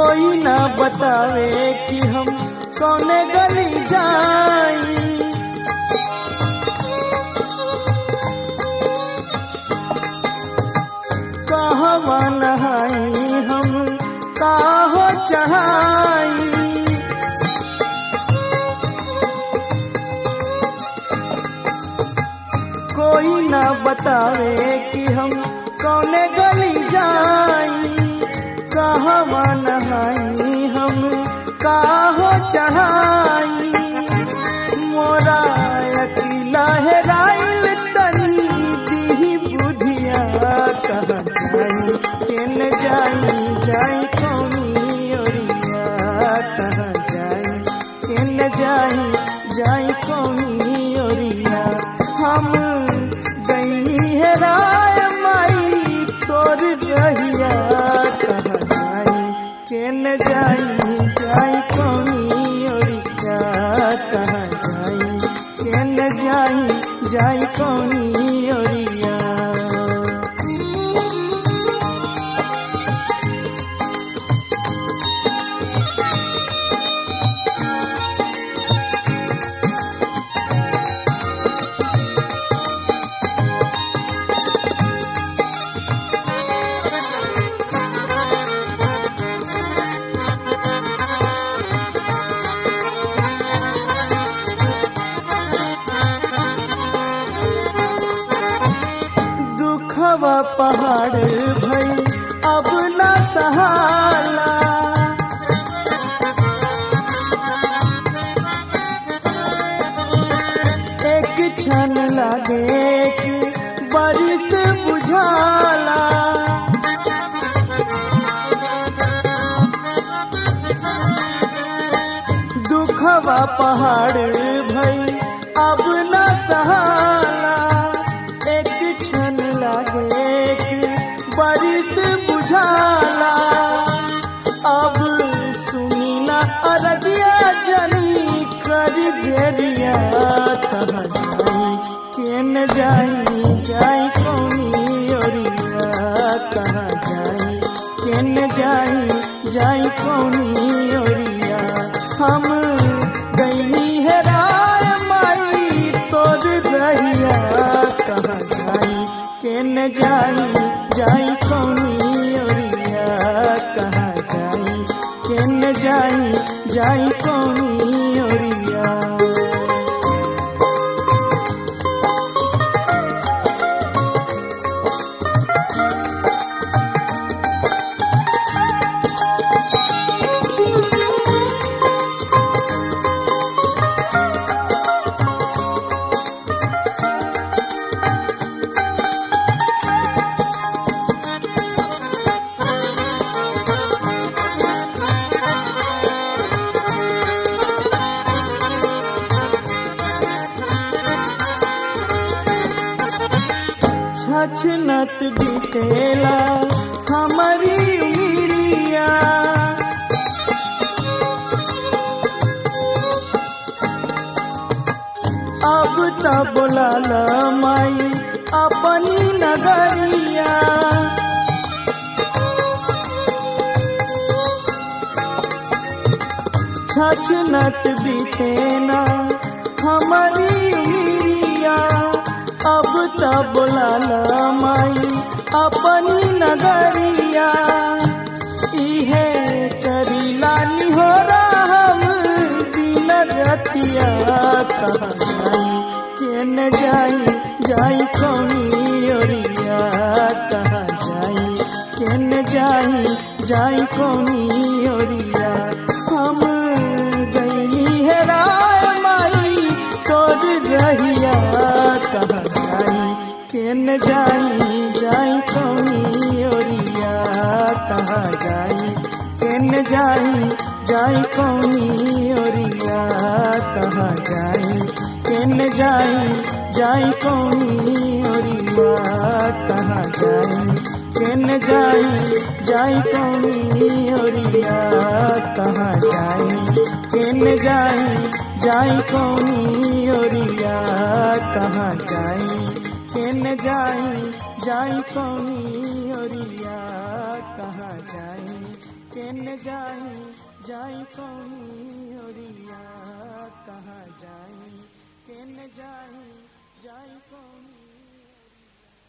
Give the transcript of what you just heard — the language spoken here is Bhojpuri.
कोई ना बतावे कि हम कौने गली जाई। कहवा नहाई हम काहो चढ़ाई। कोई ना बतावे कि हम कौने गली जाई। कहवा नहाई हम काहो चढ़ाई। मोरा अकेला हेराइल तनी दी बुधिया। कहाँ जाई केन जाई जाई कौनी ओरिया। कहाँ जाई केन जाई जाई कौनी ओरिया। हम गईनी हेराय माई तोर रहिया। कहाँ जाई केन जाई जाई कौनी ओरिया। कहाँ जाई केन जाई जाई कौनी ओरिया। दुखवा पहाड़ भई अब न सहाला। एक क्षण लागे एक बरिस बुझाला। दुखवा पहाड़ भई अब न सहाला। एक क्षण लागे बरिस बुझाला। अब सुनी ना अरजिया जनी कर घेरिया। कहाँ जाई केन जाई जाई कौनी ओरिया। कहाँ जाई केन जाई जाई कौनी ओरिया। हम गईनी हेराय माई तोर रहिया। कहाँ जाई केन जाई जाई कौनी ओरिया। कहाँ जाई केन जाई जाई कौनी ओरिया। छछनत बीतेला हमारी उमिरिया। अब त बोलाला माई अपनी नगरिया। छछनत बीतेना हमारी उमिरिया। अब त बोलाला माई अपनी नगरिया। इहे करीला निहोरा हम दिन रतिया। कहाँ जाई केन जाई जाई कौनी ओरिया। कहाँ जाई केन जाई जाई कौनी ओरिया। हम गईनी हेराय माई तोर रहिया। कहाँ जाई केन जाई जाई कौनी ओरिया। कहाँ जाई केन जाई जाई कौनी ओरिया। कहाँ जाई केन जाई जाई कौनी ओरिया। कहाँ जाई केन जाई जाई कौनी ओरिया। कहाँ जाई केन जाई जाई कौनी ओरिया। कहाँ जाई केन जाई जाई कौनी ओरिया। कहाँ जाई केन जाई जाई कौनी ओरिया कहाँ जाई केन जाई जाई कौनी